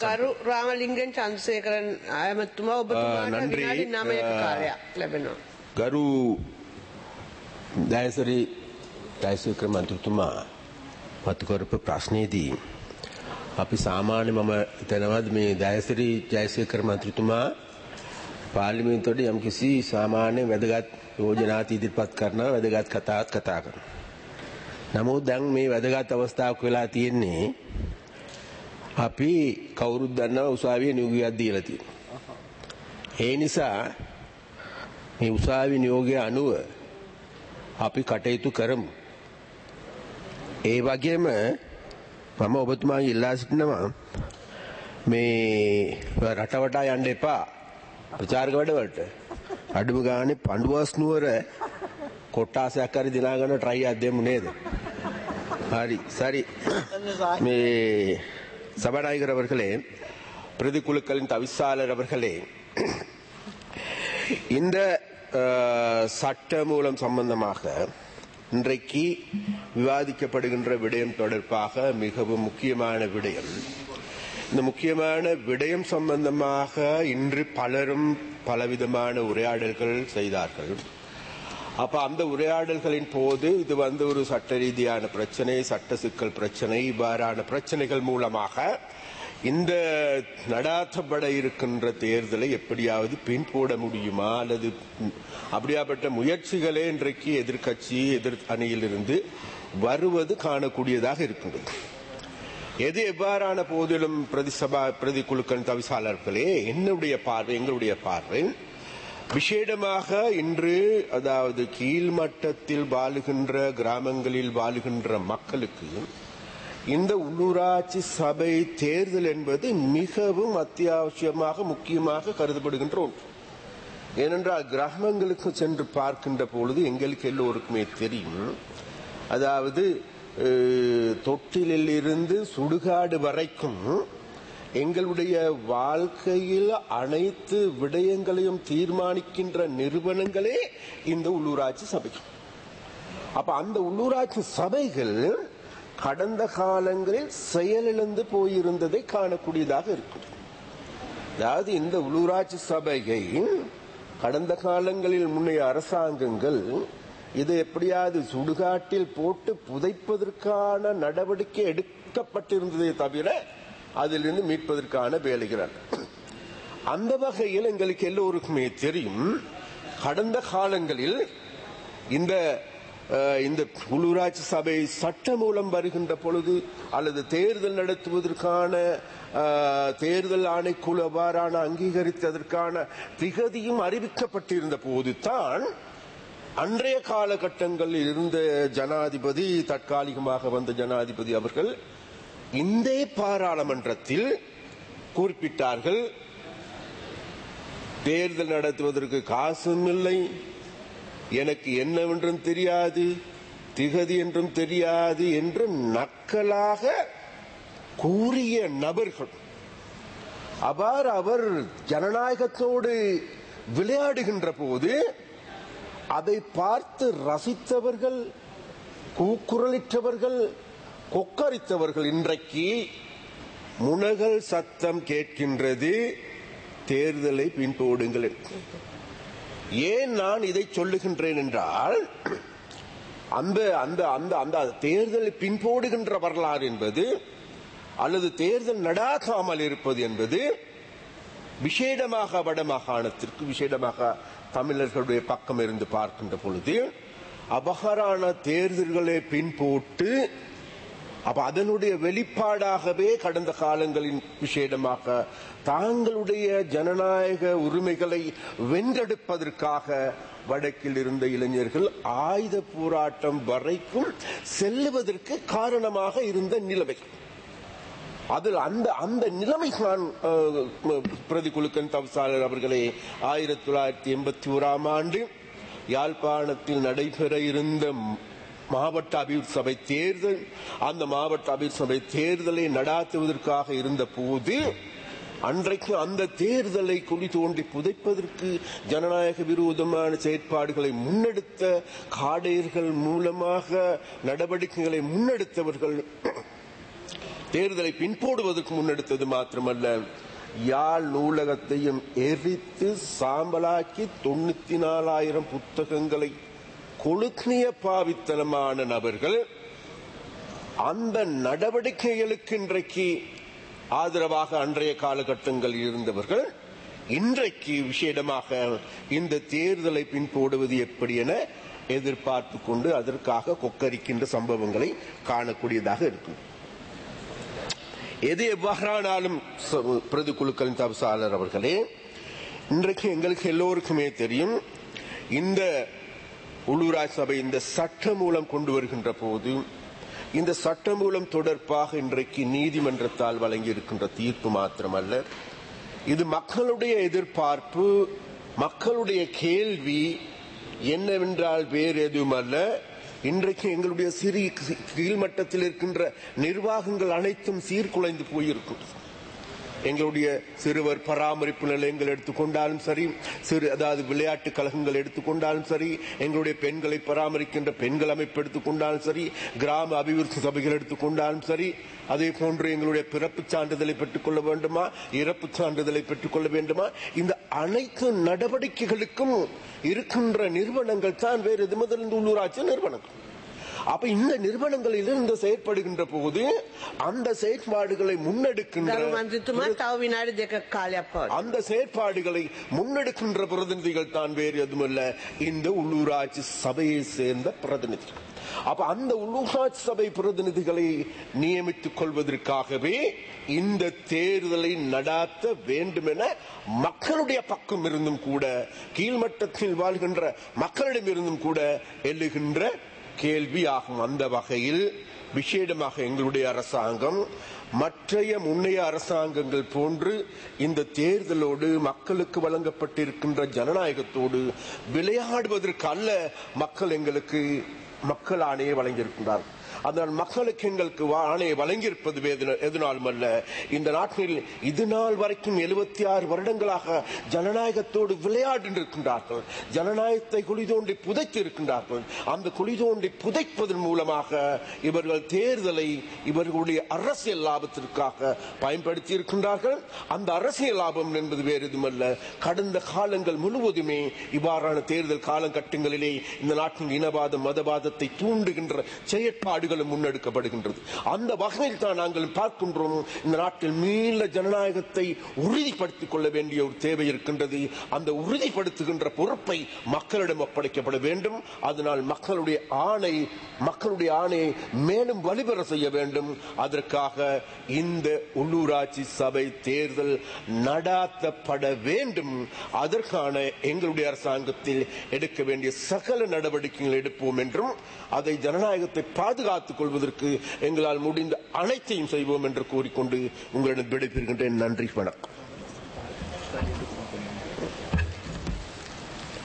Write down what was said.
කරු රාමලිංගන් චන්ද්‍රසේකරන් ආයමතුමා ඔබතුමාට විනාඩි 9ක කාලයක් ලැබෙනවා. ගරු දයසරි ජයසේකර මන්ත්‍රීතුමා මතු කරපු ප්‍රශ්නේදී අපි සාමාන්‍ය මම හිතනවාද මේ දයසරි ජයසේකර මන්ත්‍රීතුමා පාර්ලිමේන්තුවට යම්කිසි සාමාන්‍ය වැදගත් යෝජනා ඉදිරිපත් කරනවා, වැදගත් කතාවක් කතා කරනවා. නමුත් දැන් මේ වැදගත් අවස්ථාවක් වෙලා තියෙන්නේ අපි කවුරුත් දන්නවා උසාවියේ නියෝගයක් දීලා තියෙනවා. ඒ නිසා මේ උසාවි නියෝගය අනුව අපි කටයුතු කරමු. ඒ වගේම මම ඔබතුමාගෙන් ඉල්ලා සිටිනවා මේ රට වටා යන්න එපා ප්‍රචාරක වැඩවලට. අඩුම ගානේ පඬුවස් නුවර කොට්ටාසයක් හරි දිනා ගන්න try එකක් දෙමු නේද? හරි. சரி. මේ சபாநாயகர் அவர்களே, பிரதிக்குழுக்களின் தவிசாளர் அவர்களே, இந்த சட்ட மூலம் சம்பந்தமாக இன்றைக்கு விவாதிக்கப்படுகின்ற விடயம் தொடர்பாக மிகவும் முக்கியமான விடயம். இந்த முக்கியமான விடயம் சம்பந்தமாக இன்று பலரும் பலவிதமான உரையாடல்கள் செய்தார்கள். அப்ப அந்த உரையாடல்களின் போது இது ஒரு சட்ட ரீதியான பிரச்சனை, சட்ட சிக்கல் பிரச்சனை, இவ்வாறான பிரச்சனைகள் மூலமாக இந்த நடாத்தப்பட இருக்கின்ற தேர்தலை எப்படியாவது பின்போட முடியுமா அல்லது அப்படியாப்பட்ட முயற்சிகளே இன்றைக்கு எதிர்கட்சி எதிர் அணியிலிருந்து வருவது காணக்கூடியதாக இருக்கின்றது. எது எவ்வாறான போதிலும் பிரதிக்குழுக்கள் தவிசாளர்களே, என்னுடைய பார்வை, எங்களுடைய பார்வை விசேடமாக இன்று அதாவது கீழ்மட்டத்தில் வாழுகின்ற கிராமங்களில் வாழுகின்ற மக்களுக்கு இந்த உள்ளூராட்சி சபை தேர்தல் என்பது மிகவும் அத்தியாவசியமாக முக்கியமாக கருதப்படுகின்ற ஒன்று. ஏனென்றால் கிராமங்களுக்கு சென்று பார்க்கின்ற பொழுது எங்களுக்கு எல்லோருக்குமே தெரியும், அதாவது தொட்டிலில் இருந்து சுடுகாடு வரைக்கும் எங்களுடைய வாழ்க்கையில் அனைத்து விடயங்களையும் தீர்மானிக்கின்ற நிறுவனங்களே இந்த உள்ளூராட்சி சபைகள். அப்ப அந்த உள்ளூராட்சி சபைகள் கடந்த காலங்களில் செயலிழந்து போயிருந்ததை காணக்கூடியதாக இருக்கும். அதாவது இந்த உள்ளூராட்சி சபையை கடந்த காலங்களில் முன்னைய அரசாங்கங்கள் இதை எப்படியாவது சுடுகாட்டில் போட்டு புதைப்பதற்கான நடவடிக்கை எடுக்கப்பட்டிருந்ததை தவிர அதிலிருந்து மீட்பதற்கான வேலைகள். அந்த வகையில் எங்களுக்கு எல்லோருக்குமே தெரியும், கடந்த காலங்களில் இந்த உள்ளூராட்சி சபை சட்ட மூலம் வருகின்ற பொழுது அல்லது தேர்தல் நடத்துவதற்கான தேர்தல் ஆணைக்குழு அவ்வாறான அங்கீகரித்ததற்கான திகதியும் அறிவிக்கப்பட்டிருந்த போதுதான் அன்றைய காலகட்டங்களில் இருந்த ஜனாதிபதி, தற்காலிகமாக வந்த ஜனாதிபதி அவர்கள் இந்த பாராளுமன்றத்தில் குறிப்பிட்டார்கள், தேர்தல் நடத்துவதற்கு காசும் இல்லை, எனக்கு என்னவென்றும் தெரியாது, திகதி என்றும் தெரியாது என்று நக்கலாக கூறிய நபர்கள். அவ்வாறு அவர் ஜனநாயகத்தோடு விளையாடுகின்ற போது அதை பார்த்து ரசித்தவர்கள், கூக்குரலிட்டவர்கள், கொக்கரித்தவர்கள் இன்றைக்கு முனகல் சத்தம் கேட்கின்றது, தேர்தலை பின்போடுங்கள். ஏன் நான் இதை சொல்லுகின்றேன் என்றால், அந்த அந்த அந்த அந்த தேர்தலை பின்போடுகின்ற வரலாறு என்பது அல்லது தேர்தல் நடாக்காமல் இருப்பது என்பது விசேடமாக வடமாகாணத்திற்கு, விசேடமாக தமிழர்களுடைய பக்கம் இருந்து பார்க்கின்ற பொழுது அபகரான தேர்தல்களை பின்போட்டு அப்ப அதனுடைய வெளிப்பாடாகவே கடந்த காலங்களின் விசேடமாக தாங்களுடைய ஜனநாயக உரிமைகளை வென்றெடுப்பதற்காக வடக்கில் இருந்த இளைஞர்கள் ஆயுத போராட்டம் வரைக்கும் செல்லுவதற்கு காரணமாக இருந்த நிலைமை. அதில் அந்த நிலைமை தான் பிரதிக்குழுக்கள் தவிசாளர் அவர்களே 1981ஆம் ஆண்டு யாழ்ப்பாணத்தில் நடைபெற இருந்த மாவட்ட அபிவிருத்தி சபை தேர்தல், அந்த மாவட்ட அபிவிருத்தி சபை தேர்தலை நடாத்துவதற்காக இருந்த போது அன்றைக்கு அந்த தேர்தலை குழி தோண்டி புதைப்பதற்கு ஜனநாயக விரோதமான செயற்பாடுகளை முன்னெடுத்த காடையர்கள் மூலமாக நடவடிக்கைகளை முன்னெடுத்தவர்கள் தேர்தலை பின்போடுவதற்கு முன்னெடுத்தது மாத்திரமல்ல, யாழ் நூலகத்தையும் எரித்து சாம்பலாக்கி 94,000 புத்தகங்களை கொளுத்திய பாவித்தனமான நபர்கள். அந்த நடவடிக்கைகளுக்கு இன்றைக்கு ஆதரவாக அன்றைய காலகட்டங்களில் இருந்தவர்கள் இன்றைக்கு விசேடமாக இந்த தேர்தலை பின்போடுவது எப்படி என எதிர்பார்த்து கொண்டு அதற்காக கொக்கரிக்கின்ற சம்பவங்களை காணக்கூடியதாக இருக்கும். எது எவ்வாறானாலும் பிரதிக்குழுக்களின் தவிசாளர் அவர்களே, இன்றைக்கு எங்களுக்கு எல்லோருக்குமே தெரியும், இந்த உள்ளூராட்சி சபை இந்த சட்டமூலம் கொண்டு வருகின்ற போது இந்த சட்டமூலம் தொடர்பாக இன்றைக்கு நீதிமன்றத்தால் வழங்கி இருக்கின்ற தீர்ப்பு மாத்திரமல்ல, இது மக்களுடைய எதிர்பார்ப்பு, மக்களுடைய கேள்வி என்னவென்றால் வேறு எதுவும் அல்ல. இன்றைக்கு எங்களுடைய சிறிய கீழ்மட்டத்தில் இருக்கின்ற நிர்வாகங்கள் அனைத்தும் சீர்குலைந்து போயிருக்கும். எங்களுடைய சிறுவர் பராமரிப்பு நிலையங்கள் எடுத்துக்கொண்டாலும் சரி, அதாவது விளையாட்டு கழகங்கள் எடுத்துக்கொண்டாலும் சரி, எங்களுடைய பெண்களை பராமரிக்கின்ற பெண்கள் அமைப்பு எடுத்துக்கொண்டாலும் சரி, கிராம அபிவிருத்தி சபைகள் எடுத்துக்கொண்டாலும் சரி, அதே போன்று எங்களுடைய பிறப்பு சான்றிதழை பெற்றுக்கொள்ள வேண்டுமா, இறப்பு சான்றிதழை பெற்றுக்கொள்ள வேண்டுமா, இந்த அனைத்து நடவடிக்கைகளுக்கும் இருக்கின்ற நிறுவனங்கள் தான் வேறு எது முதலில் உள்ளூராட்சி நிறுவனங்கள். அப்ப இந்த நிறுவனங்களில் இருந்து செயற்படுகின்ற போது அந்த செயற்பாடுகளை முன்னெடுக்கின்ற அந்த செயற்பாடுகளை முன்னெடுக்கின்ற பிரதிநிதிகள் தான் வேறு எதுவுமல்ல, இந்த உள்ளூராட்சி சபையை சேர்ந்த பிரதிநிதிகள். அப்ப அந்த உள்ளூராட்சி சபை பிரதிநிதிகளை நியமித்துக் கொள்வதற்காகவே இந்த தேர்தலை நடாத்த வேண்டும் என மக்களுடைய பக்கம் இருந்தும் கூட, கீழ்மட்டத்தில் வாழ்கின்ற மக்களிடம் இருந்தும் கூட எழுகின்ற கேள்வியாகும். அந்த வகையில் விசேடமாக எங்களுடைய அரசாங்கம் மற்றைய முன்னைய அரசாங்கங்கள் போன்று இந்த தேர்தலோடு மக்களுக்கு வழங்கப்பட்டிருக்கின்ற ஜனநாயகத்தோடு விளையாடுவதற்கு அல்ல மக்கள் எங்களுக்கு மக்கள் ஆணையை வழங்கியிருக்கின்றார். அதனால் மக்களுக்கு எங்களுக்கு ஆணையை வழங்கியிருப்பது எதனாலும் அல்ல, இந்த நாட்டில் இது நாள் வரைக்கும் 76 வருடங்களாக ஜனநாயகத்தோடு விளையாடிருக்கின்றார்கள். ஜனநாயகத்தை குழி தோண்டி புதைத்து இருக்கின்றார்கள். அந்த குழி தோண்டி புதைப்பதன் மூலமாக இவர்கள் தேர்தலை இவர்களுடைய அரசியல் லாபத்திற்காக பயன்படுத்தி இருக்கின்றார்கள். அந்த அரசியல் லாபம் என்பது வேறு எதுவுமல்ல, கடந்த காலங்கள் முழுவதுமே இவ்வாறான தேர்தல் காலகட்டங்களிலே இந்த நாட்டின் இனவாதம் மதவாதத்தை தூண்டுகின்ற செயற்பாடுகள் முன்னெடுக்கப்படுகின்றது. அந்த வகையில் தான் நாங்கள் பார்க்கின்றோம், இந்த நாட்டில் மீள ஜனநாயகத்தை உறுதிப்படுத்திக் கொள்ள வேண்டிய ஒரு தேவை இருக்கின்றது. அந்த உறுதிப்படுத்துகின்ற பொறுப்பை மக்களிடம் ஒப்படைக்கப்பட வேண்டும். அதனால் மக்களுடைய ஆணையை மேலும் வலுப்பெற செய்ய வேண்டும். அதற்காக இந்த உள்ளூராட்சி சபை தேர்தல் நடாத்தப்பட வேண்டும். அதற்கான எங்களுடைய அரசாங்கத்தில் எடுக்க வேண்டிய சகல நடவடிக்கைகள் எடுப்போம் என்றும், அதை ஜனநாயகத்தை பாதுகாத்துக் கொள்வதற்கு எங்களால் முடிந்த அனைத்தையும் செய்வோம் என்று கூறிக்கொண்டு உங்களிடம் விடைபெறுகின்றேன். நன்றி, வணக்கம்.